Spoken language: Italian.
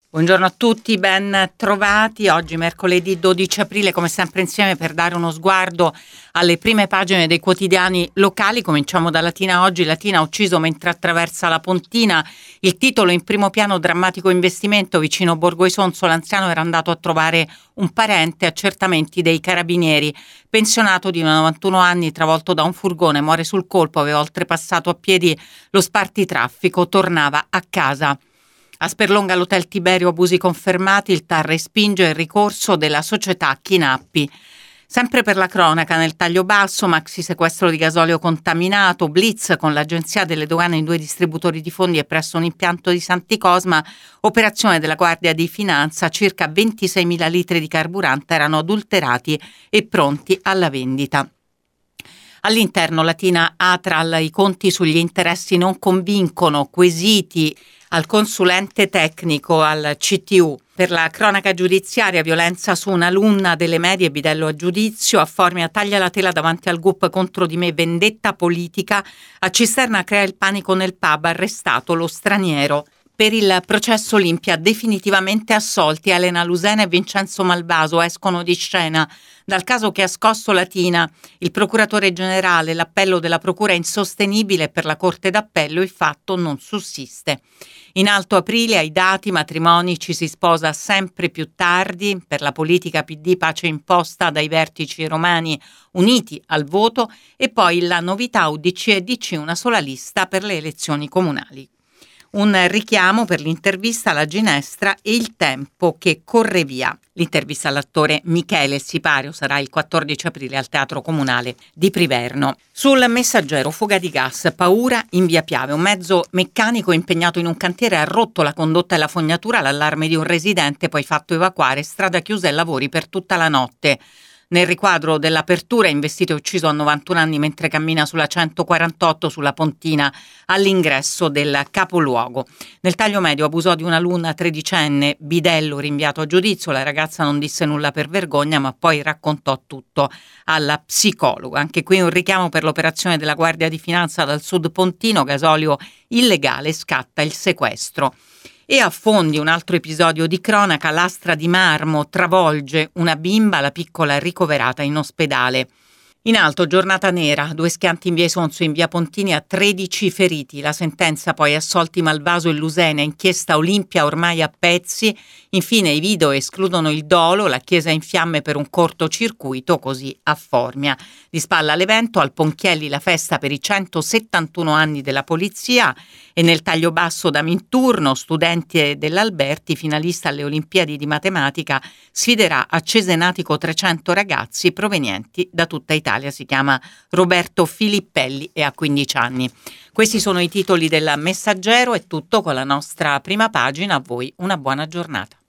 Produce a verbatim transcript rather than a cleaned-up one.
Buongiorno a tutti, ben trovati. Oggi mercoledì dodici aprile, come sempre insieme per dare uno sguardo alle prime pagine dei quotidiani locali. Cominciamo da Latina Oggi. Latina ucciso mentre attraversa la Pontina. Il titolo in primo piano: drammatico investimento vicino Borgo Isonzo. L'anziano era andato a trovare un parente, accertamenti dei carabinieri. Pensionato di novantuno anni, travolto da un furgone, muore sul colpo, aveva oltrepassato a piedi lo spartitraffico, tornava a casa. A Sperlonga l'hotel Tiberio, abusi confermati, il T A R respinge il ricorso della società Chinappi. Sempre per la cronaca, nel taglio basso, maxi sequestro di gasolio contaminato, blitz con l'agenzia delle dogane in due distributori di fondi e presso un impianto di Santi Cosma, operazione della Guardia di Finanza, circa ventiseimila litri di carburante erano adulterati e pronti alla vendita. All'interno, Latina Atral, i conti sugli interessi non convincono, quesiti al consulente tecnico al C T U. Per la cronaca giudiziaria, violenza su un'alunna delle medie, bidello a giudizio, a Formia taglia la tela davanti al G U P contro di me, vendetta politica, a Cisterna crea il panico nel pub, arrestato lo straniero. Per il processo Olimpia definitivamente assolti Elena Lusena e Vincenzo Malvaso escono di scena dal caso che ha scosso Latina. Il procuratore generale, l'appello della procura è insostenibile, per la Corte d'Appello il fatto non sussiste. In alto aprile ai dati matrimoni ci si sposa sempre più tardi, per la politica P D pace imposta dai vertici romani uniti al voto e poi la novità U D C e D C, una sola lista per le elezioni comunali. Un richiamo per l'intervista alla Ginestra e il tempo che corre via. L'intervista all'attore Michele Sipario sarà il quattordici aprile al Teatro Comunale di Priverno. Sul Messaggero, fuga di gas, paura in via Piave. Un mezzo meccanico impegnato in un cantiere ha rotto la condotta e la fognatura, l'allarme di un residente, poi fatto evacuare, strada chiusa e lavori per tutta la notte. Nel riquadro dell'apertura è investito e ucciso a novantuno anni mentre cammina sulla centoquarantotto sulla Pontina all'ingresso del capoluogo. Nel taglio medio abusò di un'alunna tredicenne, bidello rinviato a giudizio. La ragazza non disse nulla per vergogna, ma poi raccontò tutto alla psicologa. Anche qui un richiamo per l'operazione della Guardia di Finanza dal Sud Pontino, gasolio illegale, scatta il sequestro. E a Fondi un altro episodio di cronaca, lastra di marmo travolge una bimba, la piccola ricoverata in ospedale. In alto, giornata nera, due schianti in via Isonzo, in via Pontini a tredici feriti. La sentenza poi: assolti Malvaso e Lusena, inchiesta Olimpia ormai a pezzi. Infine i video escludono il dolo, la chiesa in fiamme per un cortocircuito, così a Formia. Di spalla all'evento, al Ponchielli la festa per i centosettantuno anni della polizia. E nel taglio basso da Minturno, studenti dell'Alberti, finalista alle Olimpiadi di matematica, sfiderà a Cesenatico trecento ragazzi provenienti da tutta Italia. Si chiama Roberto Filippelli e ha quindici anni. Questi sono i titoli del Messaggero. È tutto con la nostra prima pagina. A voi una buona giornata.